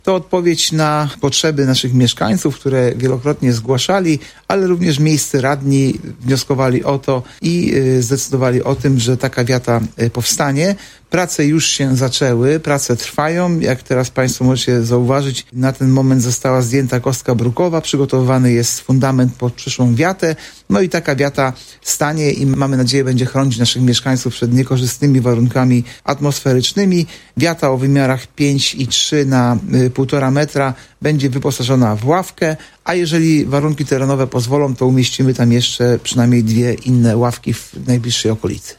To odpowiedź na potrzeby naszych mieszkańców, które wielokrotnie zgłaszali, ale również miejscy radni wnioskowali o to i zdecydowali o tym, że taka wiata powstanie. Prace już się zaczęły, prace trwają. Jak teraz Państwo możecie zauważyć, na ten moment została zdjęta kostka brukowa, przygotowywany jest fundament pod przyszłą wiatę. No i taka wiata stanie i mamy nadzieję będzie chronić naszych mieszkańców przed niekorzystnymi warunkami atmosferycznymi. Wiata o wymiarach 5,3 na 1,5 metra będzie wyposażona w ławkę, a jeżeli warunki terenowe pozwolą, to umieścimy tam jeszcze przynajmniej 2 inne ławki w najbliższej okolicy.